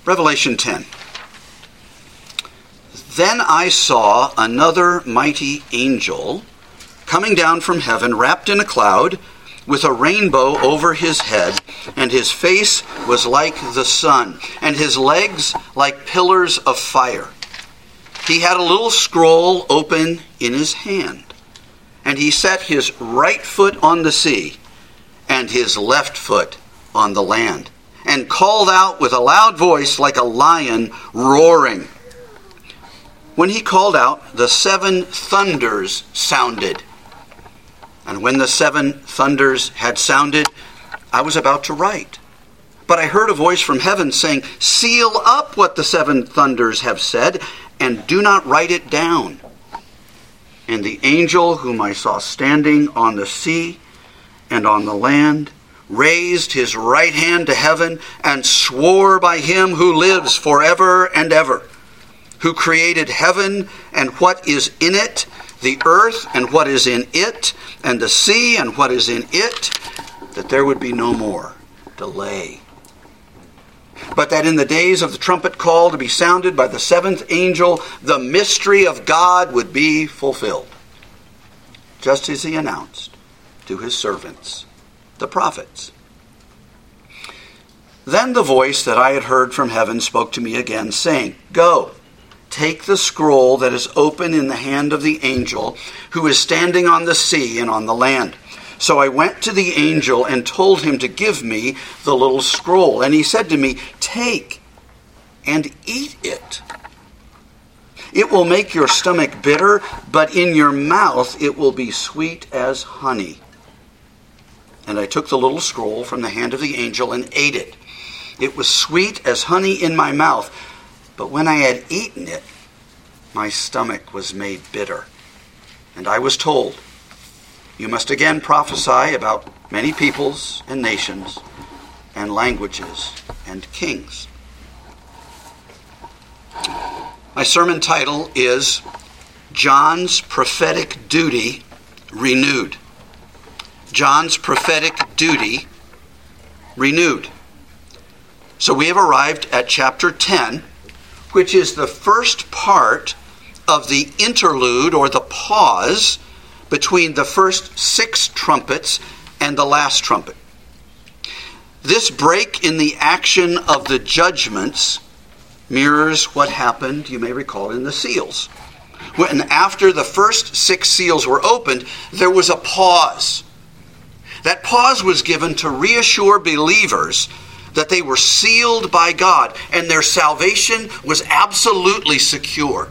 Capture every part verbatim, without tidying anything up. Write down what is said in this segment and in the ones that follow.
Revelation ten. Then I saw another mighty angel coming down from heaven, wrapped in a cloud, with a rainbow over his head, and his face was like the sun, and his legs like pillars of fire. He had a little scroll open in his hand, and he set his right foot on the sea, and his left foot on the land, and called out with a loud voice like a lion roaring. When he called out, the seven thunders sounded. And when the seven thunders had sounded, I was about to write. But I heard a voice from heaven saying, "Seal up what the seven thunders have said, and do not write it down." And the angel whom I saw standing on the sea and on the land raised his right hand to heaven and swore by him who lives forever and ever, who created heaven and what is in it, the earth and what is in it, and the sea and what is in it, that there would be no more delay, but that in the days of the trumpet call to be sounded by the seventh angel, the mystery of God would be fulfilled, just as he announced to his servants, the prophets. Then the voice that I had heard from heaven spoke to me again, saying, "Go, take the scroll that is open in the hand of the angel who is standing on the sea and on the land." So I went to the angel and told him to give me the little scroll. And he said to me, "Take and eat it. It will make your stomach bitter, but in your mouth it will be sweet as honey." And I took the little scroll from the hand of the angel and ate it. It was sweet as honey in my mouth, but when I had eaten it, my stomach was made bitter. And I was told, "You must again prophesy about many peoples and nations and languages and kings." My sermon title is John's Prophetic Duty Renewed. John's Prophetic Duty Renewed. So we have arrived at chapter ten, which is the first part of the interlude or the pause between the first six trumpets and the last trumpet. This break in the action of the judgments mirrors what happened, you may recall, in the seals. When after the first six seals were opened, there was a pause. That pause was given to reassure believers that they were sealed by God and their salvation was absolutely secure.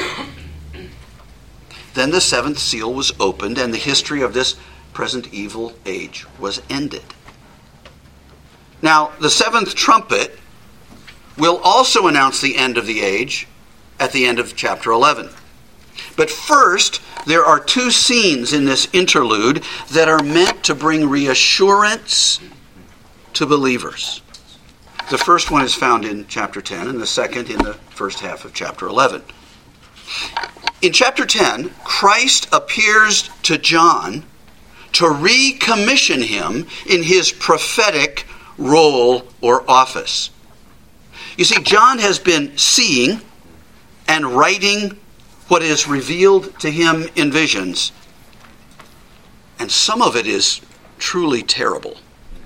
Then the seventh seal was opened and the history of this present evil age was ended. Now, the seventh trumpet will also announce the end of the age at the end of chapter eleven. But first, there are two scenes in this interlude that are meant to bring reassurance to believers. The first one is found in chapter ten, and the second in the first half of chapter eleven. In chapter ten, Christ appears to John to recommission him in his prophetic role or office. You see, John has been seeing and writing what is revealed to him in visions, and some of it is truly terrible.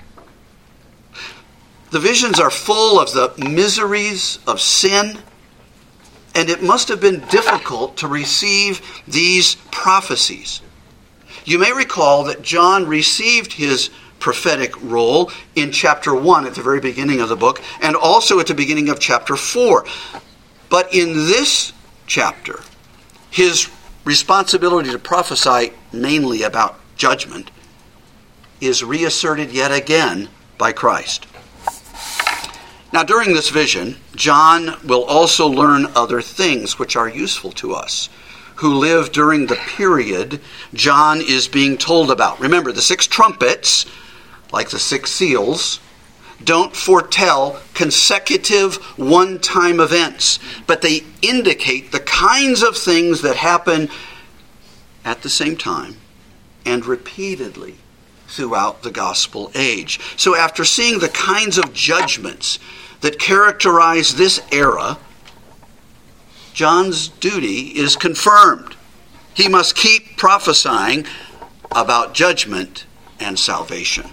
The visions are full of the miseries of sin, and it must have been difficult to receive these prophecies. You may recall that John received his prophetic role in chapter one at the very beginning of the book, and also at the beginning of chapter four. But in this chapter, his responsibility to prophesy mainly about judgment is reasserted yet again by Christ. Now, during this vision, John will also learn other things which are useful to us who live during the period John is being told about. Remember, the six trumpets, like the six seals, don't foretell consecutive one-time events, but they indicate the kinds of things that happen at the same time and repeatedly throughout the gospel age. So after seeing the kinds of judgments that characterize this era, John's duty is confirmed. He must keep prophesying about judgment and salvation.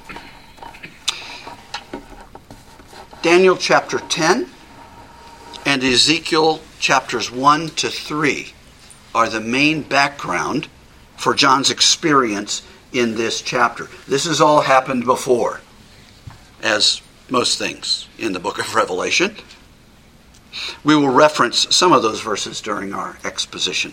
Daniel chapter ten and Ezekiel chapters one to three are the main background for John's experience in this chapter. This has all happened before, as most things in the book of Revelation. We will reference some of those verses during our exposition.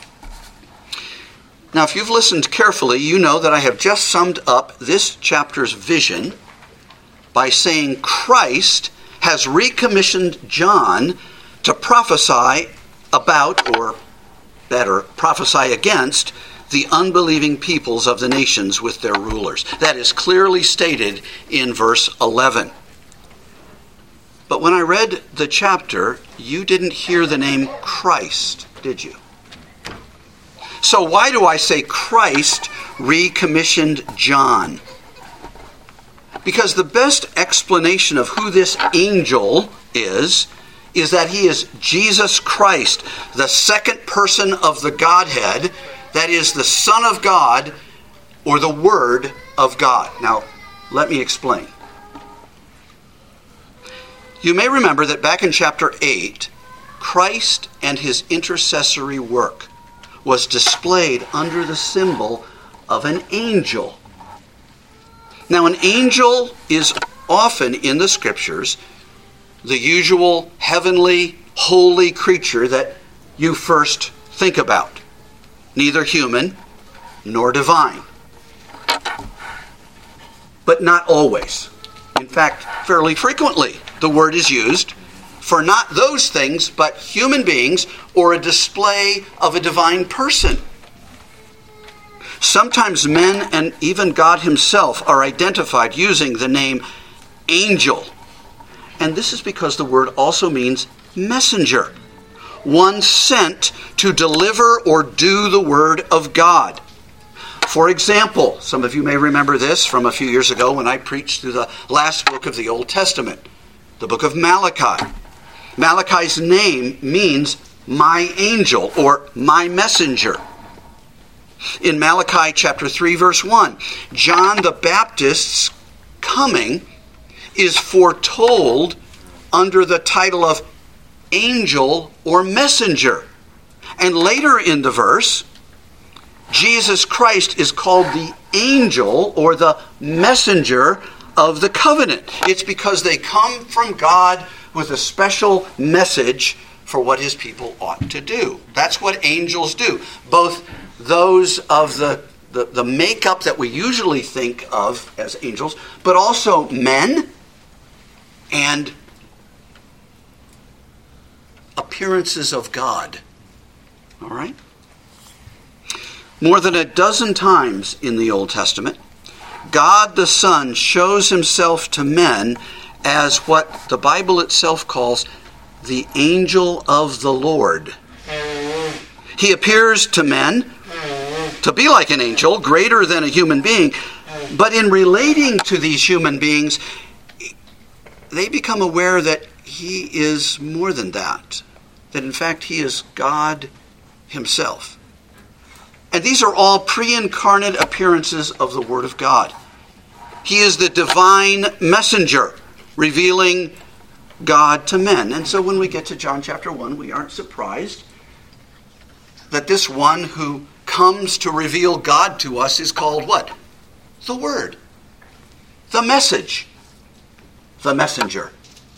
Now, if you've listened carefully, you know that I have just summed up this chapter's vision by saying Christ has recommissioned John to prophesy about, or better, prophesy against, the unbelieving peoples of the nations with their rulers. That is clearly stated in verse eleven. But when I read the chapter, you didn't hear the name Christ, did you? So why do I say Christ recommissioned John? Because the best explanation of who this angel is, is that he is Jesus Christ, the second person of the Godhead, that is the Son of God, or the Word of God. Now, let me explain. You may remember that back in chapter eight, Christ and his intercessory work was displayed under the symbol of an angel. Now, an angel is often in the Scriptures the usual heavenly, holy creature that you first think about. Neither human nor divine. But not always. In fact, fairly frequently, the word is used for not those things, but human beings or a display of a divine person. Sometimes men and even God himself are identified using the name angel. And this is because the word also means messenger. One sent to deliver or do the word of God. For example, some of you may remember this from a few years ago when I preached through the last book of the Old Testament, the book of Malachi. Malachi's name means my angel or my messenger. In Malachi chapter three, verse one, John the Baptist's coming is foretold under the title of angel or messenger. And later in the verse, Jesus Christ is called the angel or the messenger of the covenant. It's because they come from God with a special message for what his people ought to do. That's what angels do. Both those of the, the, the makeup that we usually think of as angels, but also men and appearances of God. All right? More than a dozen times in the Old Testament, God the Son shows himself to men as what the Bible itself calls the angel of the Lord. He appears to men to be like an angel, greater than a human being, but in relating to these human beings, they become aware that he is more than that, that in fact he is God himself. And these are all pre-incarnate appearances of the Word of God. He is the divine messenger, revealing God to men. And so when we get to John chapter one, we aren't surprised that this one who comes to reveal God to us is called what? The Word. The message. The messenger.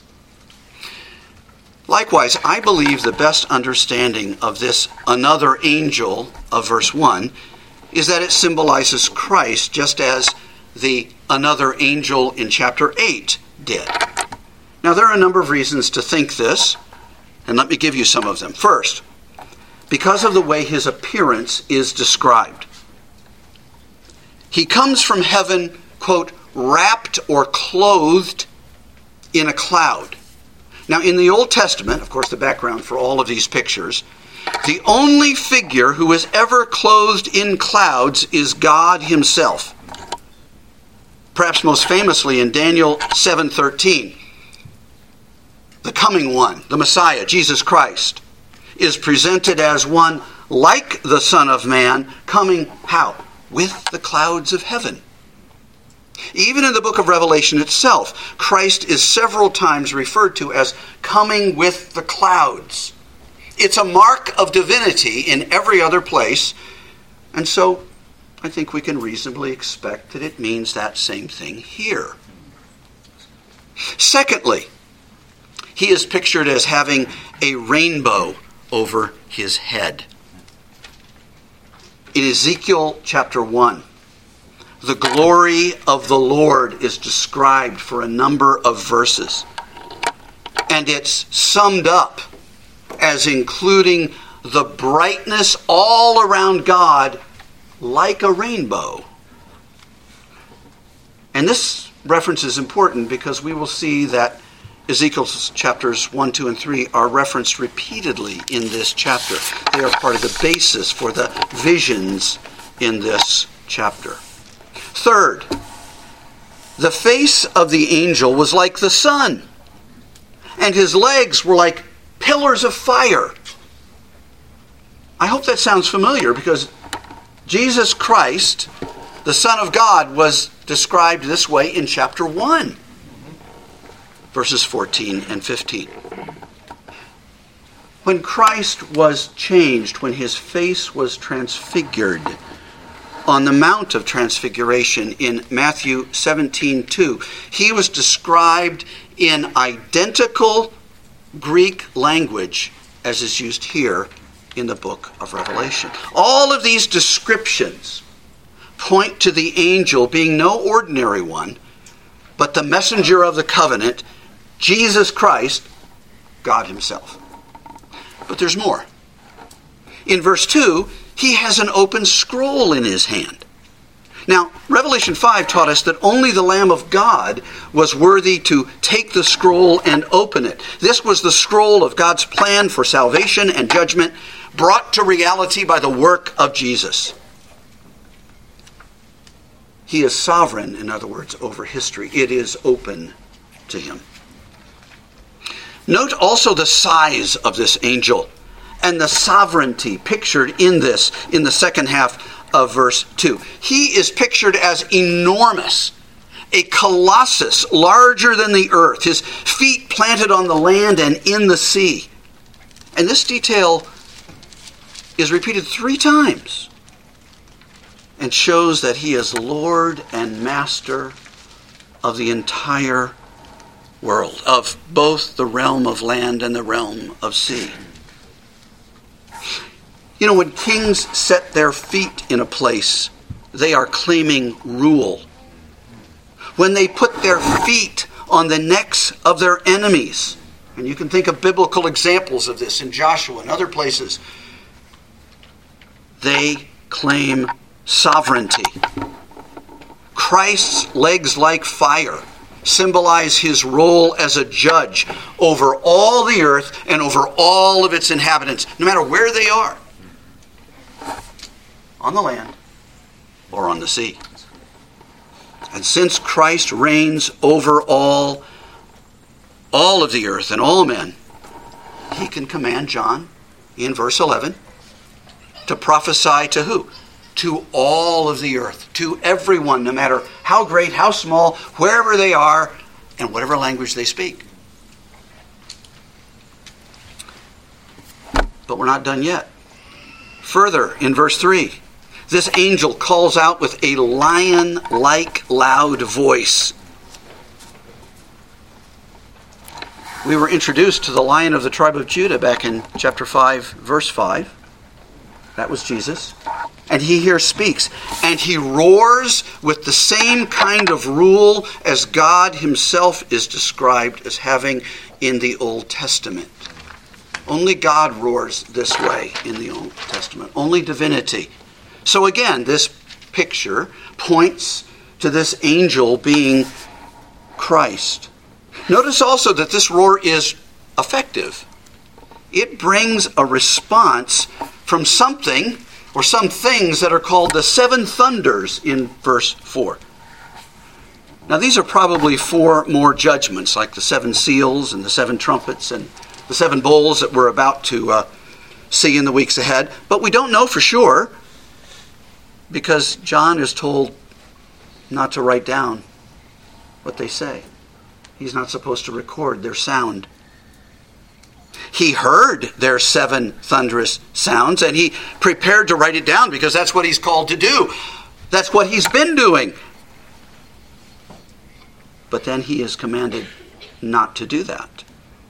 Likewise, I believe the best understanding of this another angel of verse one is that it symbolizes Christ, just as the another angel in chapter eight did. Now, there are a number of reasons to think this, and let me give you some of them. First, because of the way his appearance is described. He comes from heaven, quote, wrapped or clothed in a cloud. Now, in the Old Testament, of course, the background for all of these pictures, the only figure who is ever clothed in clouds is God himself. Perhaps most famously in Daniel seven thirteen, the coming one, the Messiah, Jesus Christ, is presented as one like the Son of Man, coming how? With the clouds of heaven. Even in the book of Revelation itself, Christ is several times referred to as coming with the clouds. It's a mark of divinity in every other place, and so I think we can reasonably expect that it means that same thing here. Secondly, he is pictured as having a rainbow over his head. In Ezekiel chapter one, the glory of the Lord is described for a number of verses. And it's summed up as including the brightness all around God like a rainbow. And this reference is important because we will see that Ezekiel's chapters one, two, and three are referenced repeatedly in this chapter. They are part of the basis for the visions in this chapter. Third, the face of the angel was like the sun, and his legs were like pillars of fire. I hope that sounds familiar because Jesus Christ, the Son of God, was described this way in chapter one, verses fourteen and fifteen. When Christ was changed, when his face was transfigured on the Mount of Transfiguration in Matthew seventeen two, he was described in identical Greek language as is used here in the book of Revelation. All of these descriptions point to the angel being no ordinary one, but the messenger of the covenant, Jesus Christ, God himself. But there's more. In verse two, he has an open scroll in his hand. Now, Revelation five taught us that only the Lamb of God was worthy to take the scroll and open it. This was the scroll of God's plan for salvation and judgment, brought to reality by the work of Jesus. He is sovereign, in other words, over history. It is open to him. Note also the size of this angel and the sovereignty pictured in this in the second half of verse two. He is pictured as enormous, a colossus larger than the earth, his feet planted on the land and in the sea. And this detail is repeated three times and shows that he is Lord and Master of the entire world, of both the realm of land and the realm of sea. You know, when kings set their feet in a place, they are claiming rule. When they put their feet on the necks of their enemies, and you can think of biblical examples of this in Joshua and other places, they claim sovereignty. Christ's legs like fire symbolize his role as a judge over all the earth and over all of its inhabitants, no matter where they are, on the land or on the sea. And since Christ reigns over all, all of the earth and all men, he can command John in verse eleven to prophesy to who? To all of the earth, to everyone, no matter how great, how small, wherever they are, and whatever language they speak. But we're not done yet. Further, in verse three, this angel calls out with a lion-like loud voice. We were introduced to the Lion of the tribe of Judah back in chapter five, verse five. That was Jesus. And he here speaks. And he roars with the same kind of rule as God himself is described as having in the Old Testament. Only God roars this way in the Old Testament. Only divinity. So again, this picture points to this angel being Christ. Notice also that this roar is effective. It brings a response from something or some things that are called the seven thunders in verse four. Now, these are probably four more judgments, like the seven seals and the seven trumpets and the seven bowls that we're about to uh, see in the weeks ahead. But we don't know for sure, because John is told not to write down what they say. He's not supposed to record their sound. He heard their seven thunderous sounds, and he prepared to write it down because that's what he's called to do. That's what he's been doing. But then he is commanded not to do that.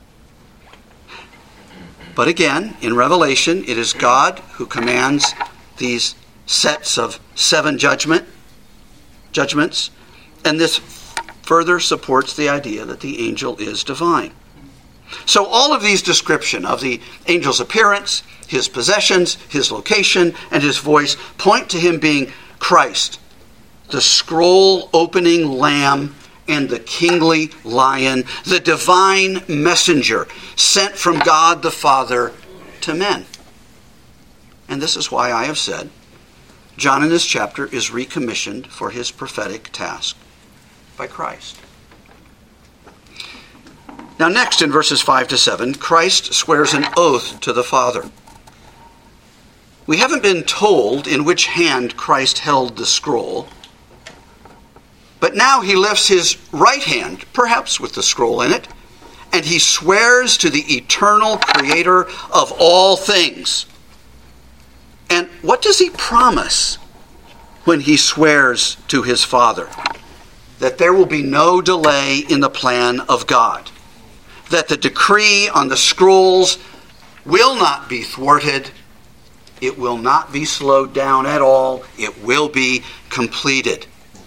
But again, in Revelation, it is God who commands these sets of seven judgment judgments, and this further supports the idea that the angel is divine. So all of these description of the angel's appearance, his possessions, his location, and his voice point to him being Christ, the scroll-opening Lamb and the kingly Lion, the divine messenger sent from God the Father to men. And this is why I have said John in this chapter is recommissioned for his prophetic task by Christ. Now next in verses five to seven, Christ swears an oath to the Father. We haven't been told in which hand Christ held the scroll, but now he lifts his right hand, perhaps with the scroll in it, and he swears to the eternal creator of all things. And what does he promise when he swears to his Father? That there will be no delay in the plan of God. That the decree on the scrolls will not be thwarted. It will not be slowed down at all. It will be completed.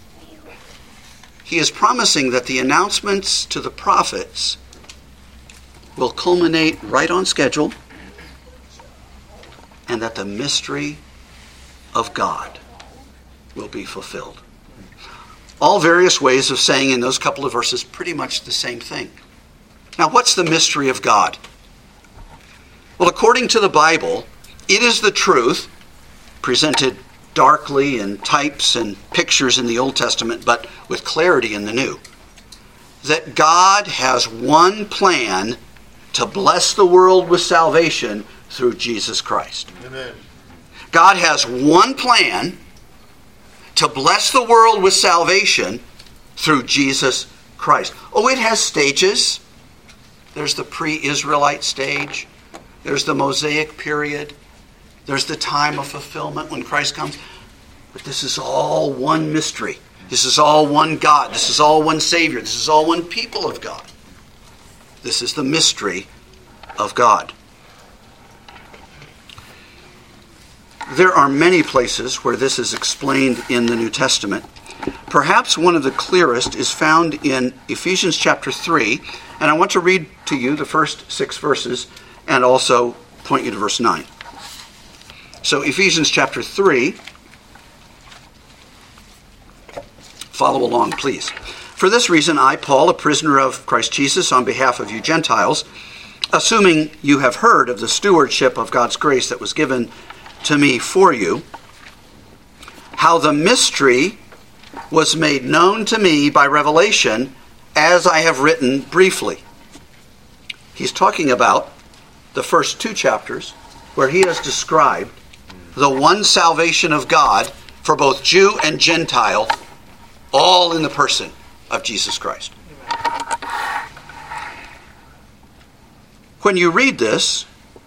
He is promising that the announcements to the prophets will culminate right on schedule, and that the mystery of God will be fulfilled. All various ways of saying in those couple of verses pretty much the same thing. Now, what's the mystery of God? Well, according to the Bible, it is the truth presented darkly in types and pictures in the Old Testament, but with clarity in the New, that God has one plan to bless the world with salvation through Jesus Christ. Amen. God has one plan to bless the world with salvation through Jesus Christ. Oh, it has stages. There's the pre-Israelite stage. There's the Mosaic period. There's the time of fulfillment when Christ comes. But this is all one mystery. This is all one God. This is all one Savior. This is all one people of God. This is the mystery of God. There are many places where this is explained in the New Testament. Perhaps one of the clearest is found in Ephesians chapter three, and I want to read to you the first six verses and also point you to verse nine. So Ephesians chapter three, follow along please. For this reason I, Paul, a prisoner of Christ Jesus, on behalf of you Gentiles, assuming you have heard of the stewardship of God's grace that was given to me for you, how the mystery was made known to me by revelation, as I have written briefly. He's talking about the first two chapters where he has described the one salvation of God for both Jew and Gentile, all in the person of Jesus Christ. When you read this,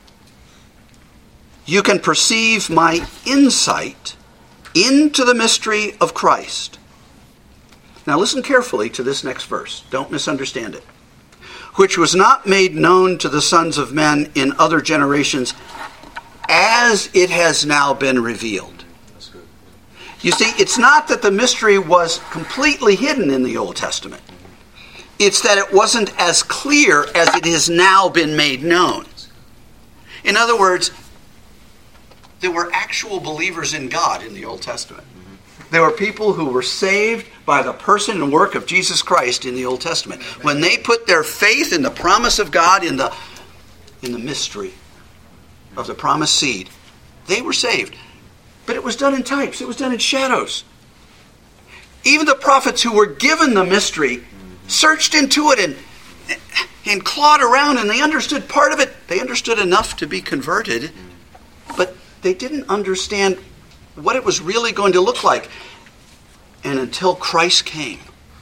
you can perceive my insight into the mystery of Christ. Now listen carefully to this next verse. Don't misunderstand it. Which was not made known to the sons of men in other generations, as it has now been revealed. That's good. You see, it's not that the mystery was completely hidden in the Old Testament. It's that it wasn't as clear as it has now been made known. In other words, there were actual believers in God in the Old Testament. There were people who were saved by the person and work of Jesus Christ in the Old Testament. When they put their faith in the promise of God, in the, in the mystery of the promised seed, they were saved. But it was done in types. It was done in shadows. Even the prophets who were given the mystery searched into it and, and clawed around, and they understood part of it. They understood enough to be converted, but they didn't understand what it was really going to look like. And until Christ came,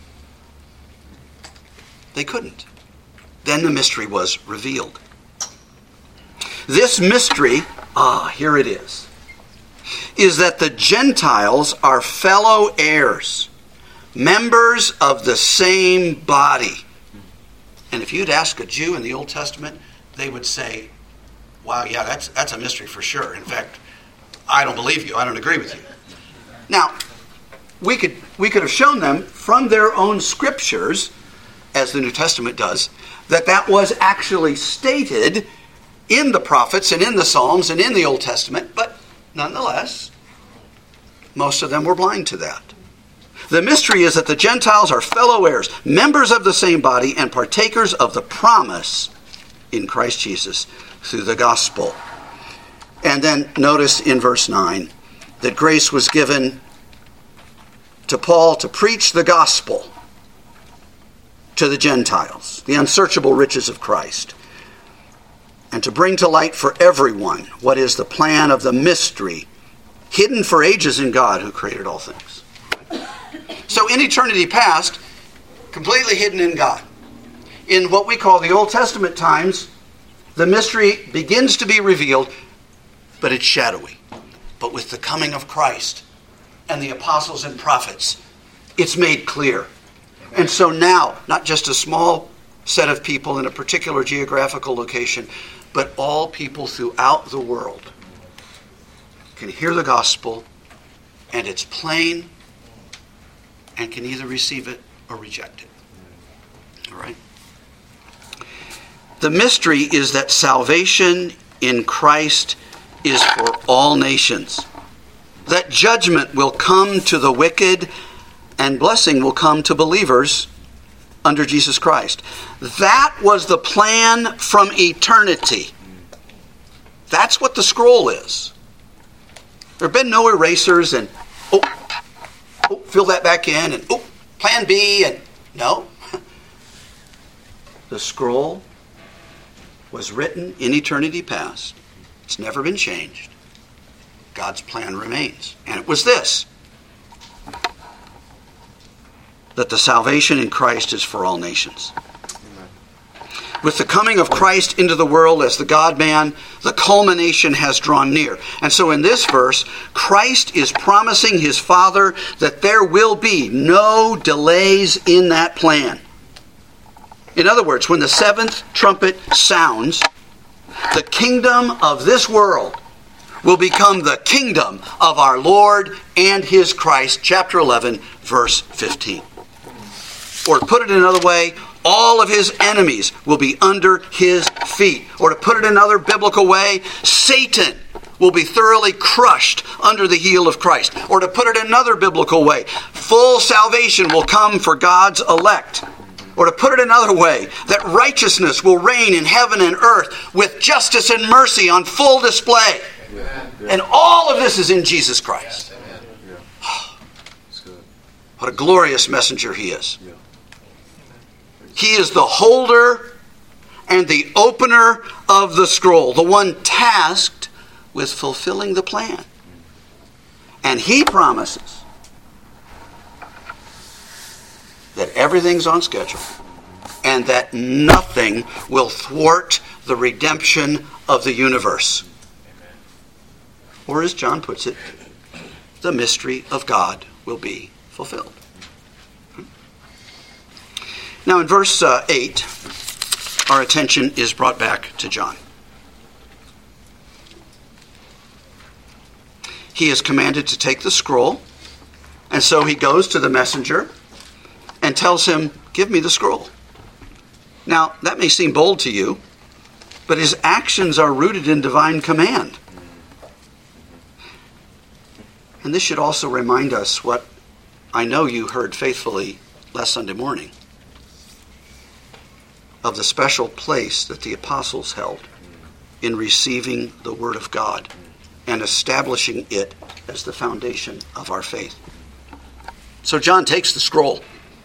they couldn't. Then the mystery was revealed. This mystery, ah, here it is, is that the Gentiles are fellow heirs, members of the same body. And if you'd ask a Jew in the Old Testament, they would say, wow, yeah, that's that's a mystery for sure. In fact, I don't believe you. I don't agree with you. Now, we could we could have shown them from their own scriptures, as the New Testament does, that that was actually stated in the prophets and in the Psalms and in the Old Testament, but nonetheless, most of them were blind to that. The mystery is that the Gentiles are fellow heirs, members of the same body, and partakers of the promise in Christ Jesus through the gospel. And then notice in verse nine that grace was given to Paul to preach the gospel to the Gentiles, the unsearchable riches of Christ, and to bring to light for everyone what is the plan of the mystery hidden for ages in God who created all things. So in eternity past, completely hidden in God. In what we call the Old Testament times, the mystery begins to be revealed, but it's shadowy. But with the coming of Christ and the apostles and prophets, it's made clear. And so now, not just a small set of people in a particular geographical location, but all people throughout the world can hear the gospel, and it's plain, and can either receive it or reject it. All right? The mystery is that salvation in Christ is for all nations. That judgment will come to the wicked and blessing will come to believers under Jesus Christ. That was the plan from eternity. That's what the scroll is. There have been no erasers and, oh, oh, fill that back in, and, oh, plan B, and no. The scroll was written in eternity past. It's never been changed. God's plan remains. And it was this: that the salvation in Christ is for all nations. Amen. With the coming of Christ into the world as the God-man, the culmination has drawn near. And so in this verse, Christ is promising his Father that there will be no delays in that plan. In other words, when the seventh trumpet sounds, the kingdom of this world will become the kingdom of our Lord and his Christ. Chapter eleven, verse fifteen. Or to put it another way, all of his enemies will be under his feet. Or to put it another biblical way, Satan will be thoroughly crushed under the heel of Christ. Or to put it another biblical way, full salvation will come for God's elect. Or to put it another way, that righteousness will reign in heaven and earth with justice and mercy on full display. Amen. And all of this is in Jesus Christ. Oh, what a glorious messenger he is. He is the holder and the opener of the scroll, the one tasked with fulfilling the plan. And he promises that everything's on schedule and that nothing will thwart the redemption of the universe. Or as John puts it, the mystery of God will be fulfilled. Now in verse uh, eight, our attention is brought back to John. He is commanded to take the scroll, and so he goes to the messenger and tells him, give me the scroll. Now, that may seem bold to you, but his actions are rooted in divine command. And this should also remind us what I know you heard faithfully last Sunday morning, of the special place that the apostles held in receiving the Word of God and establishing it as the foundation of our faith. So John takes the scroll.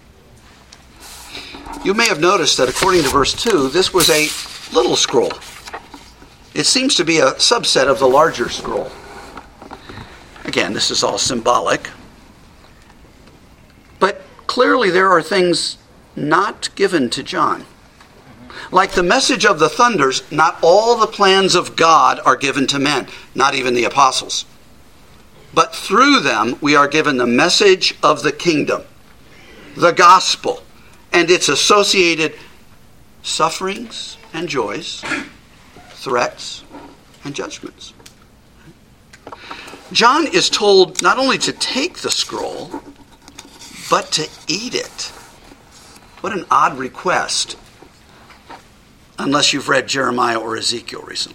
You may have noticed that according to verse two, this was a little scroll. It seems to be a subset of the larger scroll. Again, this is all symbolic. But clearly there are things not given to John. Like the message of the thunders, not all the plans of God are given to men, not even the apostles. But through them we are given the message of the kingdom, the gospel, and its associated sufferings and joys, threats and judgments. John is told not only to take the scroll, but to eat it. What an odd request, unless you've read Jeremiah or Ezekiel recently.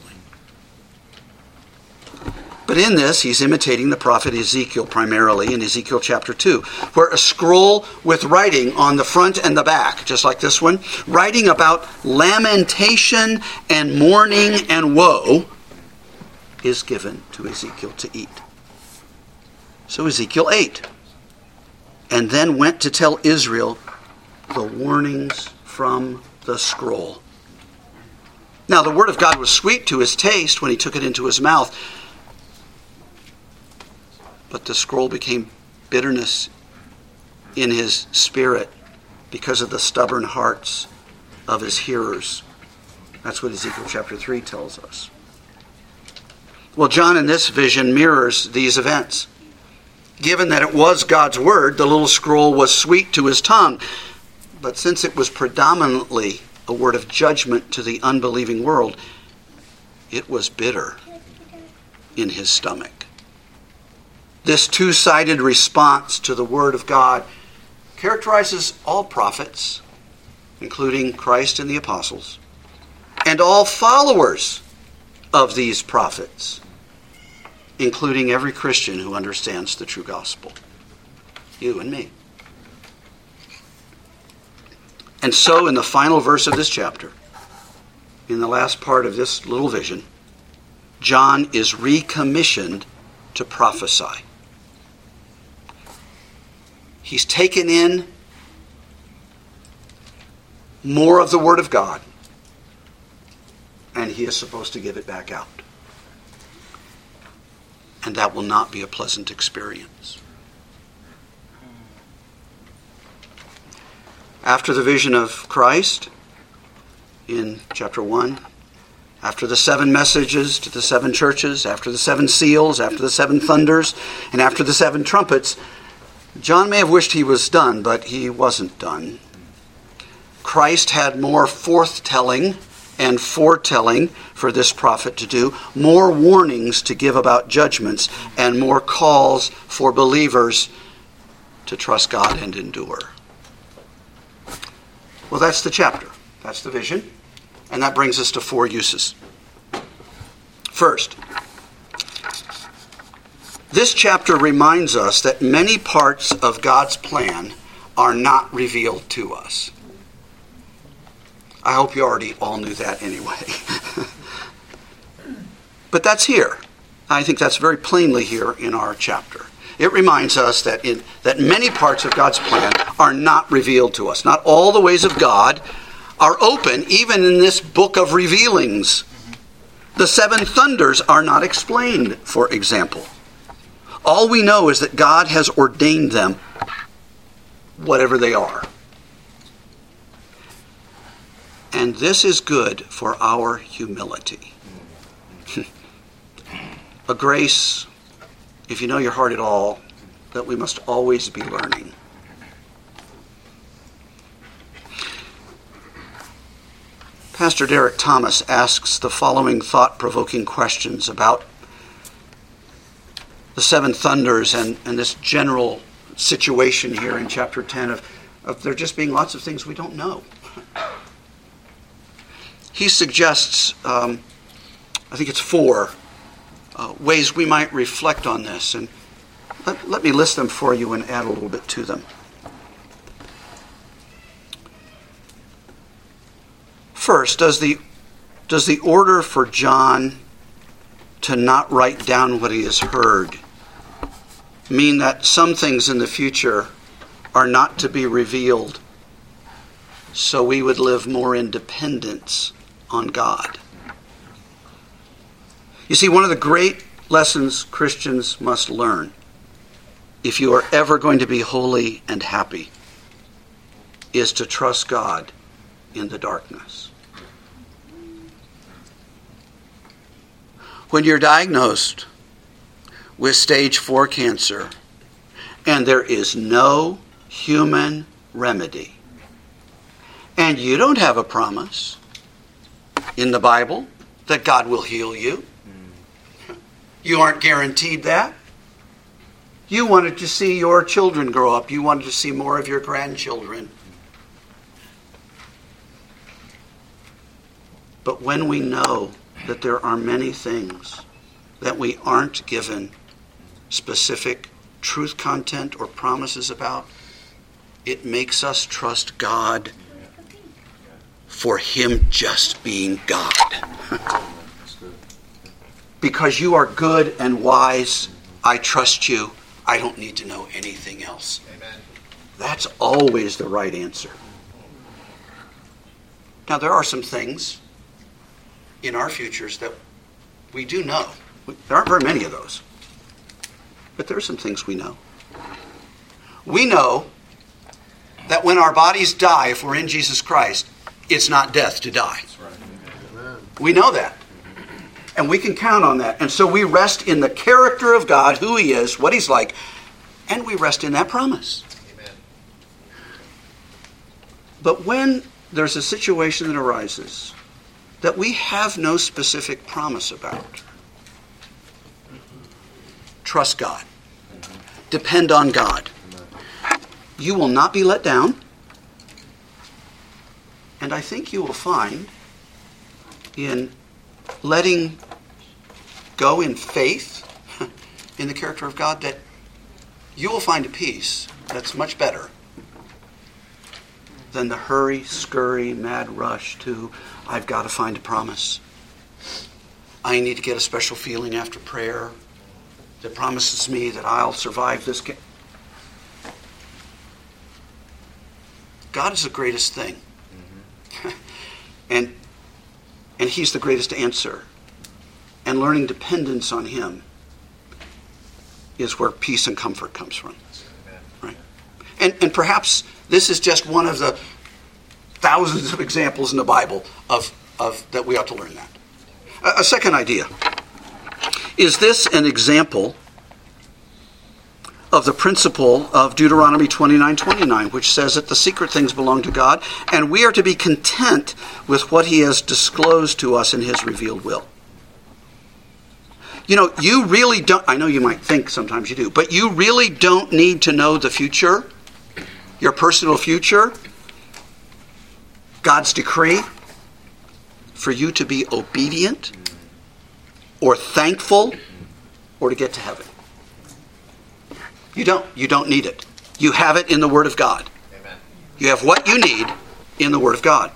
But in this, he's imitating the prophet Ezekiel primarily in Ezekiel chapter two, where a scroll with writing on the front and the back, just like this one, writing about lamentation and mourning and woe, is given to Ezekiel to eat. So Ezekiel ate, and then went to tell Israel the warnings from the scroll. Now, the word of God was sweet to his taste when he took it into his mouth, but the scroll became bitterness in his spirit because of the stubborn hearts of his hearers. That's what Ezekiel chapter three tells us. Well, John in this vision mirrors these events. Given that it was God's word, the little scroll was sweet to his tongue. But since it was predominantly a word of judgment to the unbelieving world, it was bitter in his stomach. This two-sided response to the word of God characterizes all prophets, including Christ and the apostles, and all followers of these prophets, including every Christian who understands the true gospel. You and me. And so in the final verse of this chapter, in the last part of this little vision, John is recommissioned to prophesy. He's taken in more of the Word of God, and he is supposed to give it back out. And that will not be a pleasant experience. After the vision of Christ in chapter one, after the seven messages to the seven churches, after the seven seals, after the seven thunders, and after the seven trumpets, John may have wished he was done, but he wasn't done. Christ had more forthtelling and foretelling for this prophet to do, more warnings to give about judgments, and more calls for believers to trust God and endure. Well, that's the chapter. That's the vision. And that brings us to four uses. First, this chapter reminds us that many parts of God's plan are not revealed to us. I hope you already all knew that anyway. But that's here. I think that's very plainly here in our chapter. It reminds us that in, that many parts of God's plan are not revealed to us. Not all the ways of God are open, even in this book of revealings. The seven thunders are not explained, for example. All we know is that God has ordained them, whatever they are. And this is good for our humility. A grace, if you know your heart at all, that we must always be learning. Pastor Derek Thomas asks the following thought-provoking questions about the seven thunders and, and this general situation here in chapter ten of, of there just being lots of things we don't know. He suggests, um, I think it's four, uh, ways we might reflect on this. And let, let me list them for you and add a little bit to them. First, does the, does the order for John to not write down what he has heard mean that some things in the future are not to be revealed, so we would live more in dependence on God. You see, one of the great lessons Christians must learn, if you are ever going to be holy and happy, is to trust God in the darkness. When you're diagnosed with stage four cancer and there is no human remedy, and you don't have a promise in the Bible that God will heal you, you aren't guaranteed that. You wanted to see your children grow up. You wanted to see more of your grandchildren. But when we know that there are many things that we aren't given specific truth content or promises about, it makes us trust God for Him just being God. Because you are good and wise, I trust you. I don't need to know anything else. Amen. That's always the right answer. Now, there are some things in our futures that we do know. There aren't very many of those. But there are some things we know. We know that when our bodies die, if we're in Jesus Christ, it's not death to die. That's right. We know that. And we can count on that. And so we rest in the character of God, who He is, what He's like, and we rest in that promise. Amen. But when there's a situation that arises that we have no specific promise about, trust God. Depend on God. You will not be let down. And I think you will find in letting go in faith in the character of God that you will find a peace that's much better than the hurry, scurry, mad rush to, I've got to find a promise. I need to get a special feeling after prayer that promises me that I'll survive this. Ca- God is the greatest thing. Mm-hmm. and And He's the greatest answer. And learning dependence on Him is where peace and comfort comes from. Right? And, and perhaps this is just one of the thousands of examples in the Bible of, of that we ought to learn that. A, a second idea. Is this an example of the principle of Deuteronomy twenty-nine twenty-nine, which says that the secret things belong to God, and we are to be content with what He has disclosed to us in His revealed will? You know, you really don't, I know you might think sometimes you do, but you really don't need to know the future, your personal future, God's decree, for you to be obedient or thankful or to get to heaven. You don't. You don't need it. You have it in the Word of God. Amen. You have what you need in the Word of God.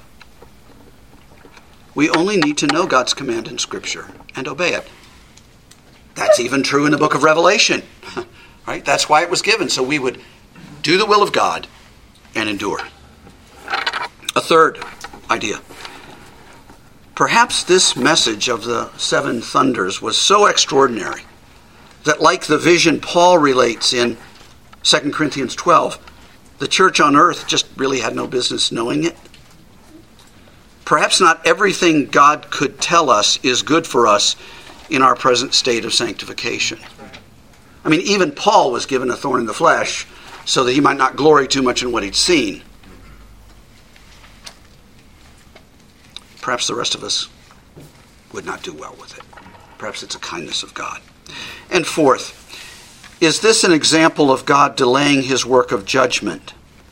We only need to know God's command in Scripture and obey it. That's even true in the book of Revelation. Right? That's why it was given, so we would do the will of God and endure. A third idea. Perhaps this message of the seven thunders was so extraordinary that, like the vision Paul relates in Second Corinthians twelve, the church on earth just really had no business knowing it. Perhaps not everything God could tell us is good for us in our present state of sanctification. I mean, even Paul was given a thorn in the flesh so that he might not glory too much in what he'd seen. Perhaps the rest of us would not do well with it. Perhaps it's a kindness of God. And fourth, is this an example of God delaying His work of judgment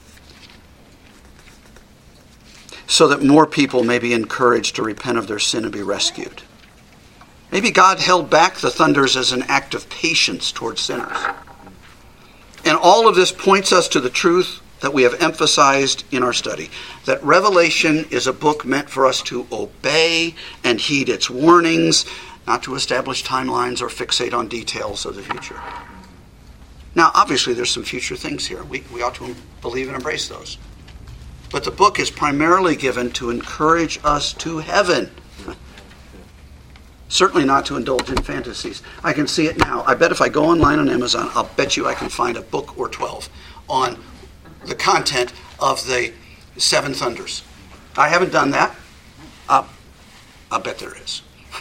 so that more people may be encouraged to repent of their sin and be rescued? Maybe God held back the thunders as an act of patience towards sinners. And all of this points us to the truth that we have emphasized in our study, that Revelation is a book meant for us to obey and heed its warnings, not to establish timelines or fixate on details of the future. Now, obviously, there's some future things here. We, we ought to believe and embrace those. But the book is primarily given to encourage us to heaven. Certainly not to indulge in fantasies. I can see it now. I bet if I go online on Amazon, I'll bet you I can find a book or twelve on the content of the seven thunders. I haven't done that. Uh, I'll bet there is.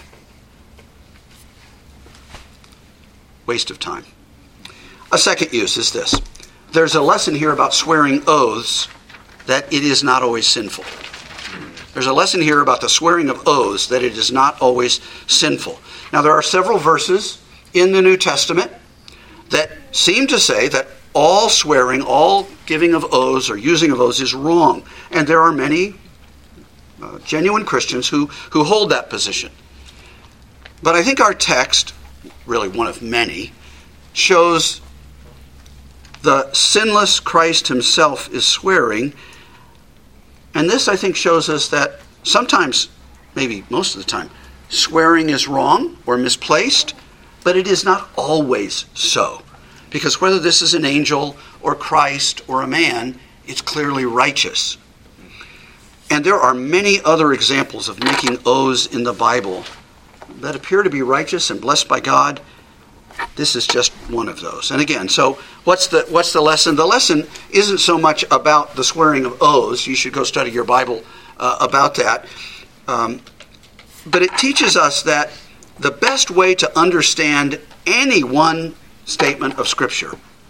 Waste of time. A second use is this. There's a lesson here about swearing oaths that it is not always sinful. There's a lesson here about the swearing of oaths that it is not always sinful. Now, there are several verses in the New Testament that seem to say that all swearing, all giving of oaths or using of oaths is wrong. And there are many uh, genuine Christians who, who hold that position. But I think our text, really one of many, shows the sinless Christ himself is swearing. And this, I think, shows us that sometimes, maybe most of the time, swearing is wrong or misplaced, but it is not always so. Because whether this is an angel or Christ or a man, it's clearly righteous. And there are many other examples of making oaths in the Bible that appear to be righteous and blessed by God. This is just one of those. And again, so what's the what's the lesson? The lesson isn't so much about the swearing of oaths. You should go study your Bible uh, about that. Um, but it teaches us that the best way to understand any one statement of Scripture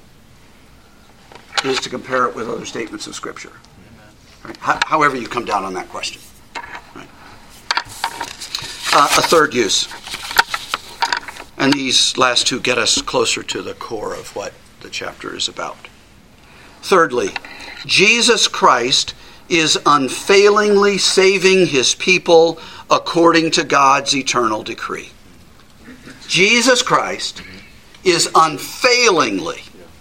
is to compare it with other statements of Scripture. Right? How, however you come down on that question. Right? Uh, a third use. And these last two get us closer to the core of what the chapter is about. Thirdly, Jesus Christ is unfailingly saving his people according to God's eternal decree. Jesus Christ is unfailingly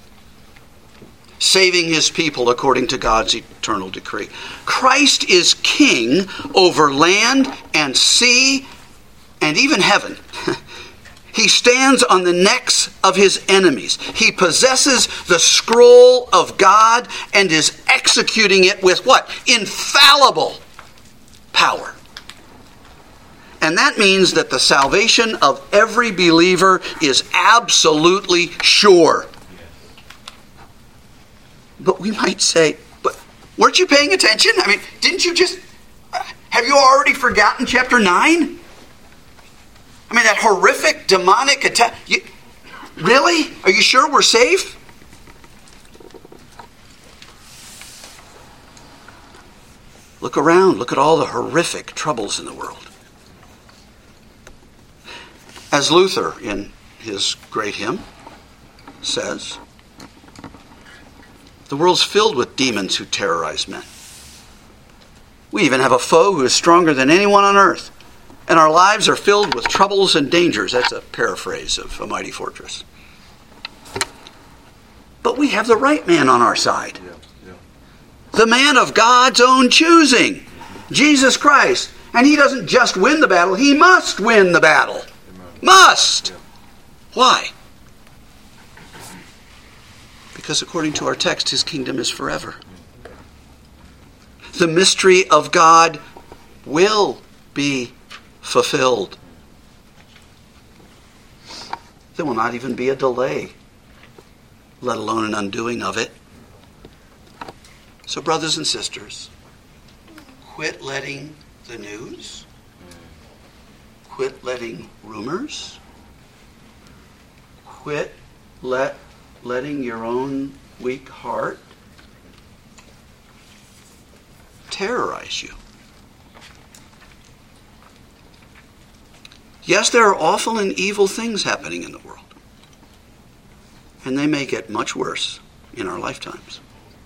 saving his people according to God's eternal decree. Christ is king over land and sea and even heaven. He stands on the necks of his enemies. He possesses the scroll of God and is executing it with what? Infallible power. And that means that the salvation of every believer is absolutely sure. But we might say, but weren't you paying attention? I mean, didn't you just, have you already forgotten chapter nine? I mean, that horrific demonic attack. You, really? Are you sure we're safe? Look around. Look at all the horrific troubles in the world. As Luther, in his great hymn, says, the world's filled with demons who terrorize men. We even have a foe who is stronger than anyone on earth. And our lives are filled with troubles and dangers. That's a paraphrase of A Mighty Fortress. But we have the right man on our side. Yeah, yeah. The man of God's own choosing. Jesus Christ. And he doesn't just win the battle, he must win the battle. Amen. Must. Yeah. Why? Because according to our text, his kingdom is forever. The mystery of God will be fulfilled. There will not even be a delay, let alone an undoing of it. So, brothers and sisters, quit letting the news, quit letting rumors, quit let letting your own weak heart terrorize you. Yes, there are awful and evil things happening in the world. And they may get much worse in our lifetimes.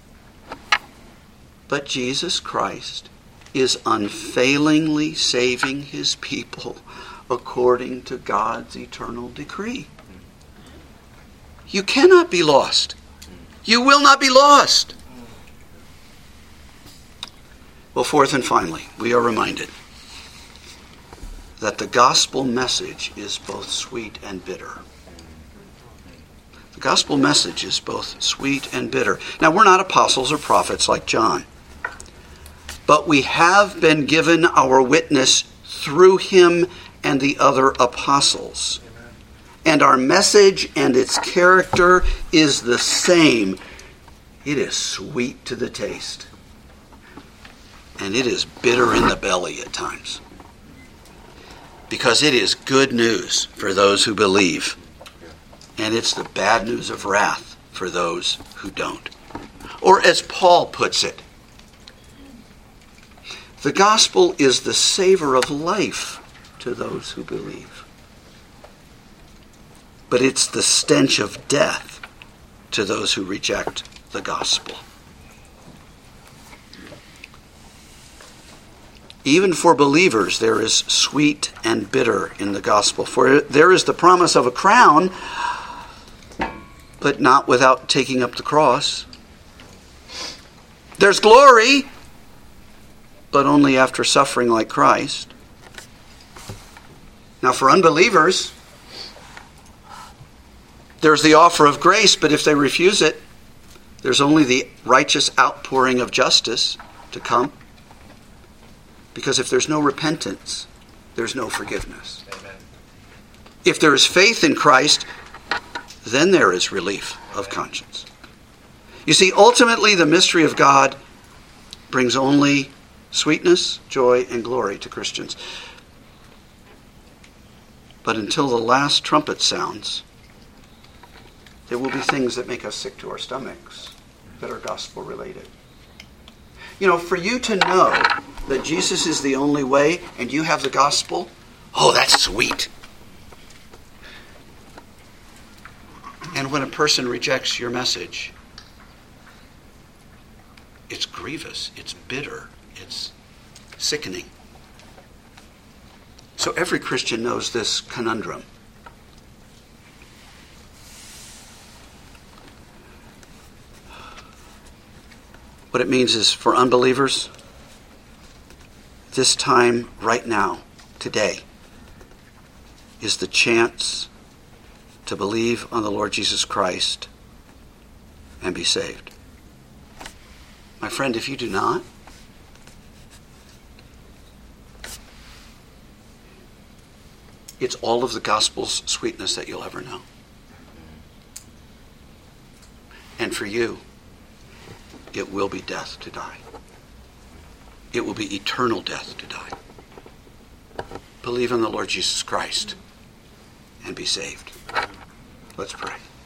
But Jesus Christ is unfailingly saving his people according to God's eternal decree. You cannot be lost. You will not be lost. Well, fourth and finally, we are reminded that the gospel message is both sweet and bitter. The gospel message is both sweet and bitter. Now, we're not apostles or prophets like John, but we have been given our witness through him and the other apostles. Amen. And our message and its character is the same. It is sweet to the taste, and it is bitter in the belly at times, because it is good news for those who believe. And it's the bad news of wrath for those who don't. Or as Paul puts it, the gospel is the savor of life to those who believe. But it's the stench of death to those who reject the gospel. Even for believers, there is sweet and bitter in the gospel. For there is the promise of a crown, but not without taking up the cross. There's glory, but only after suffering like Christ. Now, for unbelievers, there's the offer of grace, but if they refuse it, there's only the righteous outpouring of justice to come. Because if there's no repentance, there's no forgiveness. Amen. If there is faith in Christ, then there is relief of conscience. You see, ultimately the mystery of God brings only sweetness, joy, and glory to Christians. But until the last trumpet sounds, there will be things that make us sick to our stomachs that are gospel related. You know, for you to know that Jesus is the only way and you have the gospel, oh, that's sweet. And when a person rejects your message, it's grievous, it's bitter, it's sickening. So every Christian knows this conundrum. What it means is, for unbelievers, this time, right now, today, is the chance to believe on the Lord Jesus Christ and be saved. My friend, if you do not, it's all of the gospel's sweetness that you'll ever know. And for you, it will be death to die. It will be eternal death to die. Believe in the Lord Jesus Christ and be saved. Let's pray.